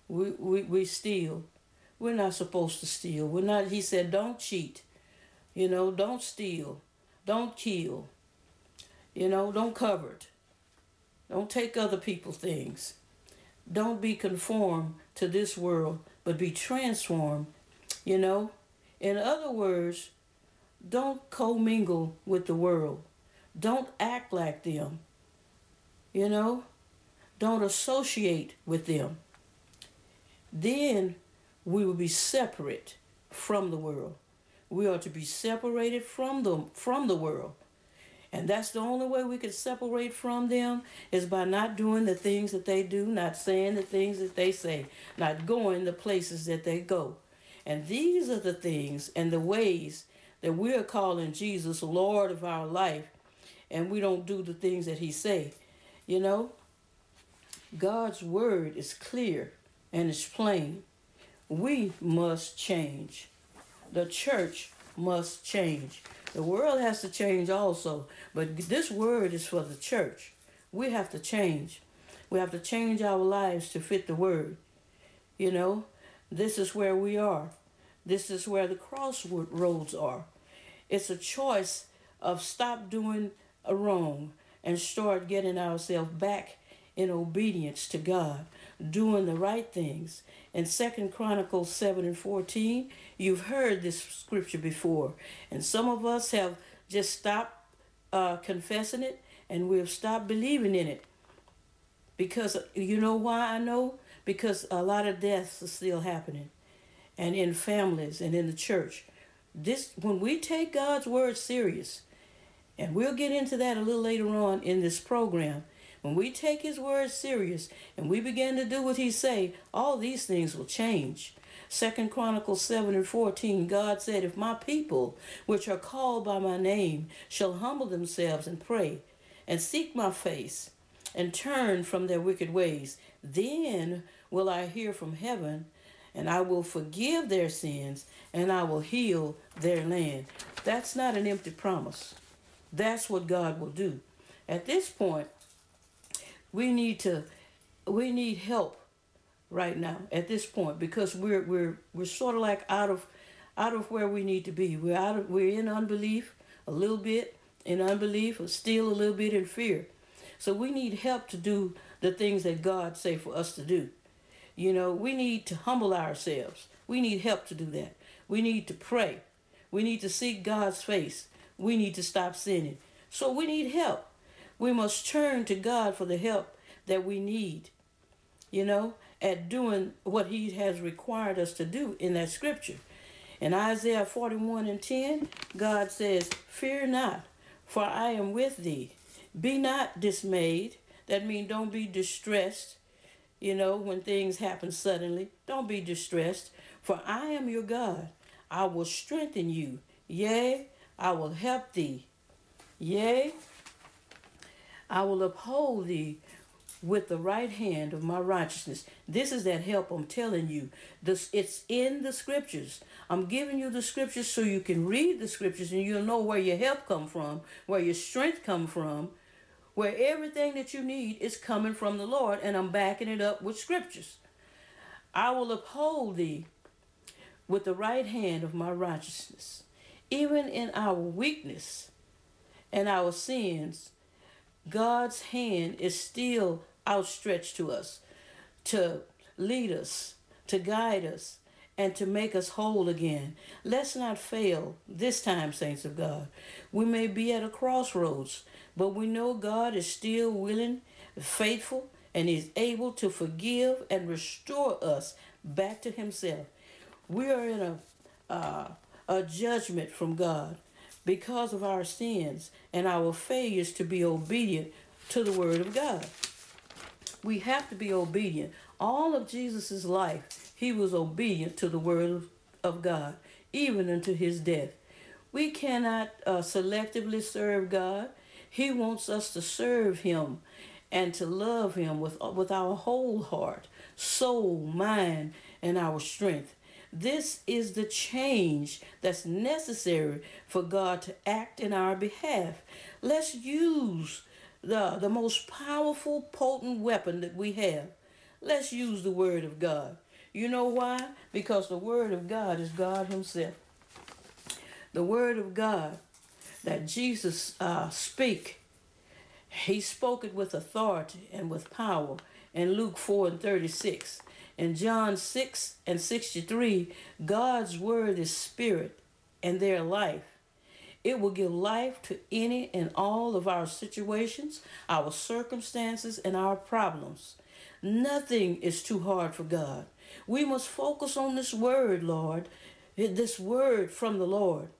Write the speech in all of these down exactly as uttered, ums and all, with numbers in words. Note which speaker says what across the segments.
Speaker 1: We, we, we steal. We're not supposed to steal. We're not, he said, don't cheat. You know, don't steal. Don't kill. You know, don't covet. Don't take other people's things. Don't be conformed to this world, but be transformed. You know, in other words, don't commingle with the world. Don't act like them. You know, don't associate with them. Then we will be separate from the world. We are to be separated from them from the world. And that's the only way we can separate from them is by not doing the things that they do, not saying the things that they say, not going the places that they go. And these are the things and the ways that we're calling Jesus Lord of our life, and we don't do the things that he say. You know, God's word is clear and it's plain. We must change. The church must change. The world has to change also, but this word is for the church. We have to change. We have to change our lives to fit the word. You know, this is where we are. This is where the crossroads are. It's a choice of stop doing a wrong and start getting ourselves back in obedience to God, doing the right things. In Second Chronicles seven and fourteen, you've heard this scripture before, and some of us have just stopped uh, confessing it, and we've stopped believing in it. Because you know why I know? Because a lot of deaths are still happening, and in families and in the church. This, when we take God's word serious, and we'll get into that a little later on in this program. When we take his word serious and we begin to do what he say, all these things will change. Second Chronicles seven and fourteen, God said, if my people, which are called by my name, shall humble themselves and pray, and seek my face, and turn from their wicked ways, then will I hear from heaven, and I will forgive their sins, and I will heal their land. That's not an empty promise. That's what God will do. At this point, we need to we need help right now at this point, because we're we're we're sort of like out of out of where we need to be. We're out of we're in unbelief a little bit, in unbelief, or still a little bit in fear. So we need help to do the things that God say for us to do. You know, we need to humble ourselves. We need help to do that. We need to pray. We need to seek God's face. We need to stop sinning. So we need help. We must turn to God for the help that we need, you know, at doing what he has required us to do in that scripture. In Isaiah forty-one and ten, God says, fear not, for I am with thee. Be not dismayed. That means don't be distressed, you know, when things happen suddenly. Don't be distressed, for I am your God. I will strengthen you. Yea, I will help thee. Yea, I will uphold thee with the right hand of my righteousness. This is that help I'm telling you. This, it's in the scriptures. I'm giving you the scriptures so you can read the scriptures and you'll know where your help come from, where your strength come from, where everything that you need is coming from the Lord, and I'm backing it up with scriptures. I will uphold thee with the right hand of my righteousness. Even in our weakness and our sins, God's hand is still outstretched to us to lead us, to guide us, and to make us whole again. Let's not fail this time, saints of God. We may be at a crossroads, but we know God is still willing, faithful, and is able to forgive and restore us back to himself. We are in a, uh, a judgment from God because of our sins and our failures to be obedient to the word of God. We have to be obedient. All of Jesus' life, he was obedient to the word of God, even unto his death. We cannot uh, selectively serve God. He wants us to serve him and to love him with, with our whole heart, soul, mind, and our strength. This is the change that's necessary for God to act in our behalf. Let's use the, the most powerful, potent weapon that we have, Let's use the word of God. You know why? Because the word of God is God himself. The word of God that Jesus uh, speak, he spoke it with authority and with power in Luke four and thirty-six. In John six and sixty-three, God's word is spirit and their life. It will give life to any and all of our situations, our circumstances, and our problems. Nothing is too hard for God. We must focus on this word, Lord, this word from the Lord.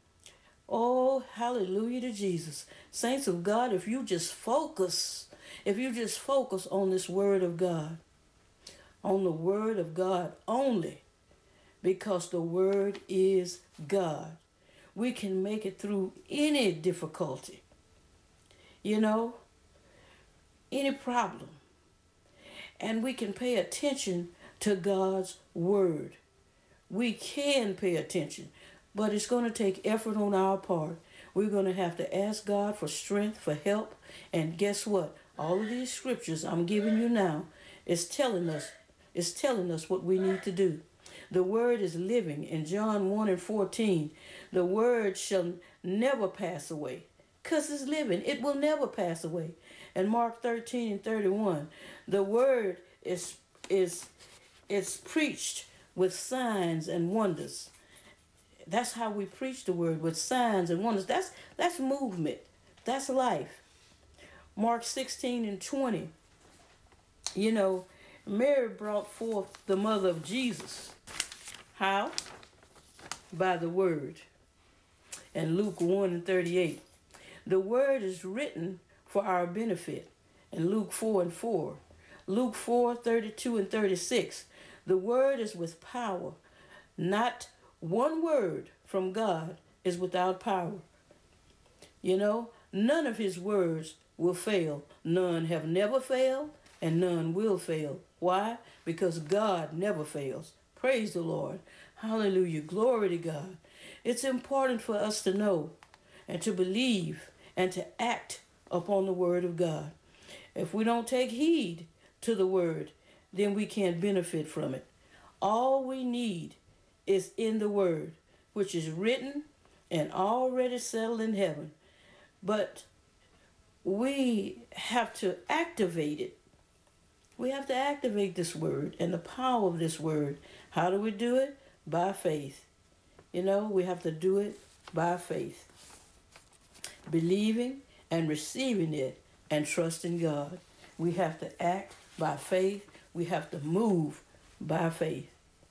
Speaker 1: Oh, hallelujah to Jesus. Saints of God, if you just focus, if you just focus on this word of God, on the word of God only, because the word is God, we can make it through any difficulty, you know, any problem. And we can pay attention to God's word. We can pay attention, but it's going to take effort on our part. We're going to have to ask God for strength, for help. And guess what? All of these scriptures I'm giving you now is telling us, is telling us what we need to do. The word is living. In John one and fourteen, the word shall never pass away. Because it's living. It will never pass away. And Mark thirteen and thirty-one, the word is is is preached with signs and wonders. That's how we preach the word, with signs and wonders. That's that's movement. That's life. Mark sixteen and twenty. You know, Mary brought forth the mother of Jesus. How? By the word. And Luke one and thirty-eight. The word is written for our benefit. In Luke four and four. Luke four, thirty-two and thirty-six. The word is with power. Not one word from God is without power. You know, none of his words will fail. None have never failed, and none will fail. Why? Because God never fails. Praise the Lord. Hallelujah. Glory to God. It's important for us to know and to believe and to act upon the word of God. If we don't take heed to the word, then we can't benefit from it. All we need is in the word, which is written and already settled in heaven. But we have to activate it. We have to activate this word and the power of this word. How do we do it? By faith. You know, we have to do it by faith. Believing and receiving it and trusting God. We have to act by faith. We have to move by faith.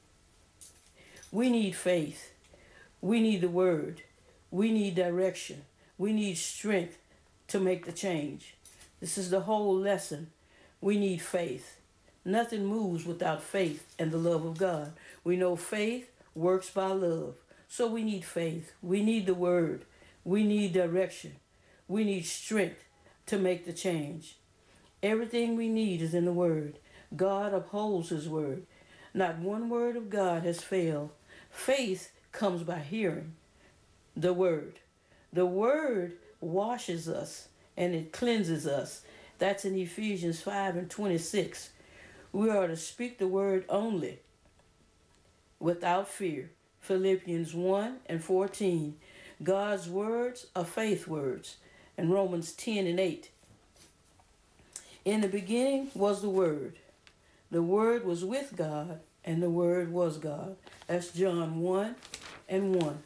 Speaker 1: We need faith. We need the word. We need direction. We need strength to make the change. This is the whole lesson. We need faith. Nothing moves without faith and the love of God. We know faith works by love. So we need faith. We need the word. We need direction. We need strength to make the change. Everything we need is in the word. God upholds his word. Not one word of God has failed. Faith comes by hearing the word. The word washes us and it cleanses us. That's in Ephesians five and twenty-six. We are to speak the word only without fear. Philippians one and fourteen. God's words are faith words. In Romans ten and eight. In the beginning was the Word. The Word was with God, and the Word was God. That's John one and one.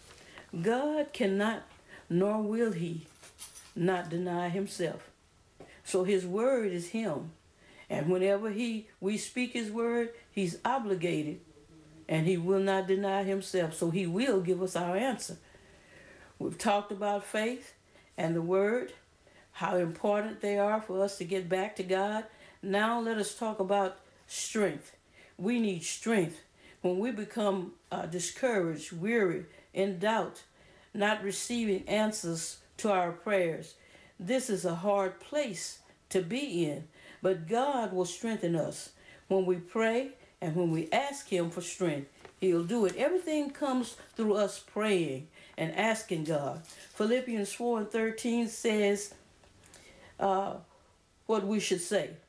Speaker 1: God cannot, nor will he, not deny himself. So his word is him. And whenever he we speak his word, he's obligated, and he will not deny himself. So he will give us our answer. We've talked about faith and the word, how important they are for us to get back to God. Now let us talk about strength. We need strength. When we become uh, discouraged, weary, in doubt, not receiving answers to our prayers, this is a hard place to be in. But God will strengthen us. When we pray and when we ask him for strength, he'll do it. Everything comes through us praying and asking God. Philippians four and thirteen says uh, what we should say.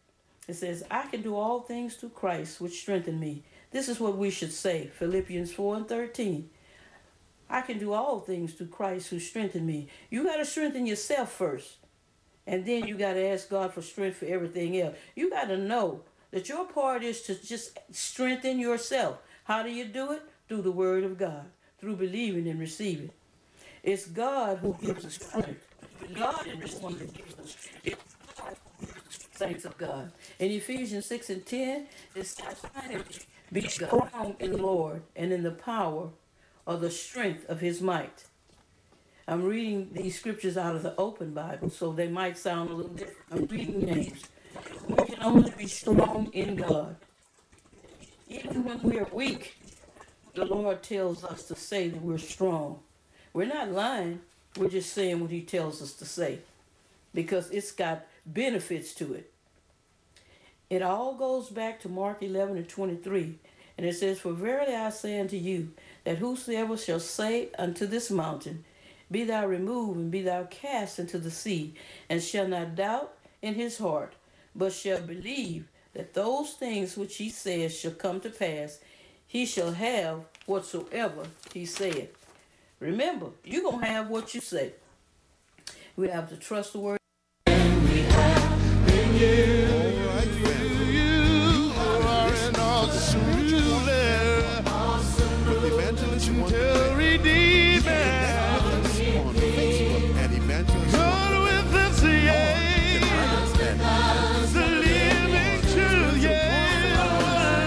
Speaker 1: It says, I can do all things through Christ, which strengthen me. This is what we should say, Philippians four and thirteen. I can do all things through Christ who strengthened me. You got to strengthen yourself first. And then you got to ask God for strength for everything else. You got to know that your part is to just strengthen yourself. How do you do it? Through the Word of God, through believing and receiving. It's God who gives us strength. God is receiving gives us strength. Thanks of God. In Ephesians six and ten, it says, be strong in the Lord and in the power of the strength of his might. I'm reading these scriptures out of the Open Bible, so they might sound a little different. I'm reading names. We can only be strong in God. Even when we are weak, the Lord tells us to say that we're strong. We're not lying. We're just saying what he tells us to say because it's got benefits to it. It all goes back to Mark eleven and twenty-three. And it says, for verily I say unto you, that whosoever shall say unto this mountain, be thou removed and be thou cast into the sea, and shall not doubt in his heart, but shall believe that those things which he says shall come to pass, he shall have whatsoever he said. Remember, you're going to have what you say. We have to trust the word. We have in you. All right, you are an awesome ruler. Awesome ruler. With evangelist to redeem on Facebook at evangelist. God with us, yeah. The living truth, yeah.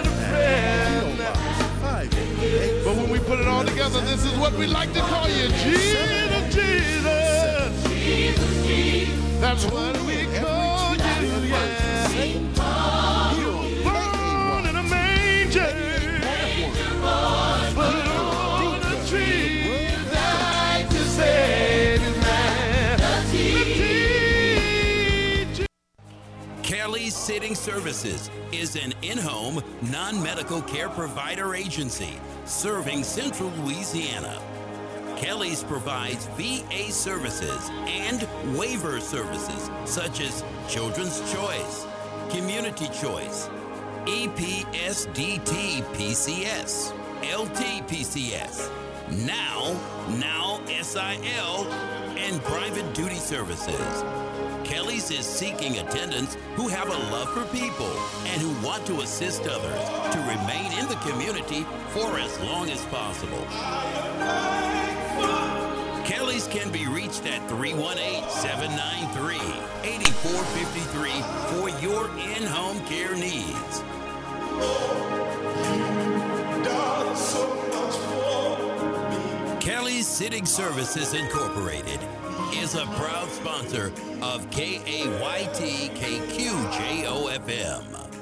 Speaker 1: But when we put it all together, this is what we like to call you, Jesus, Jesus. Jesus, Jesus. That's what we call you, yeah. You were born in a manger, but on a tree, died to save his man.
Speaker 2: Kelly's Sitting Services is an in-home, non-medical care provider agency serving Central Louisiana. Kelly's provides V A services and waiver services such as Children's Choice, Community Choice, E P S D T P C S, L T P C S, Now, Now S I L, and Private Duty Services. Kelly's is seeking attendants who have a love for people and who want to assist others to remain in the community for as long as possible. Kelly's can be reached at three one eight, seven nine three, eight four five three for your in-home care needs. Kelly's Sitting Services Incorporated is a proud sponsor of K A Y T K Q J O F M.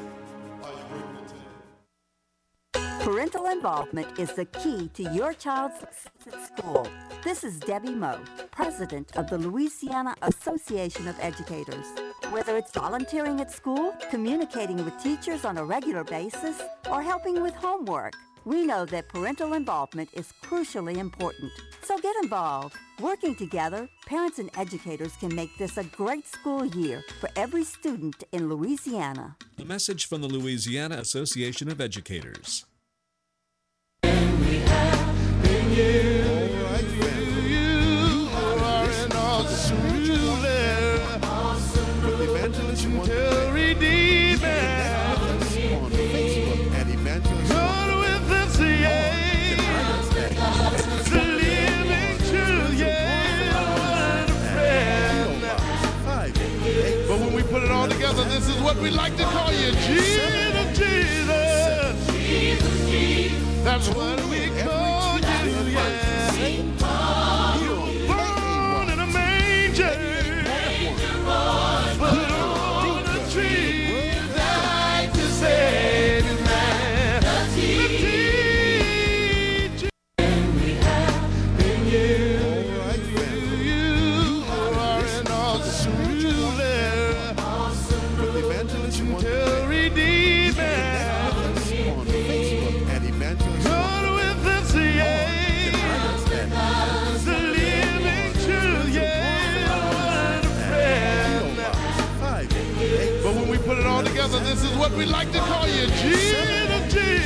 Speaker 3: Parental involvement is the key to your child's success at school. This is Debbie Moe, president of the Louisiana Association of Educators. Whether it's volunteering at school, communicating with teachers on a regular basis, or helping with homework, we know that parental involvement is crucially important. So get involved. Working together, parents and educators can make this a great school year for every student in Louisiana.
Speaker 4: A message from the Louisiana Association of Educators.
Speaker 1: This is what we like to call you, Jesus, Jesus. Jesus, Jesus. That's what we call you, yeah. You were born in a manger, but on a tree, died to save his man. The teacher. We have in you, you are an awesome ruler. To redeem on Facebook at evangelist.
Speaker 5: we like to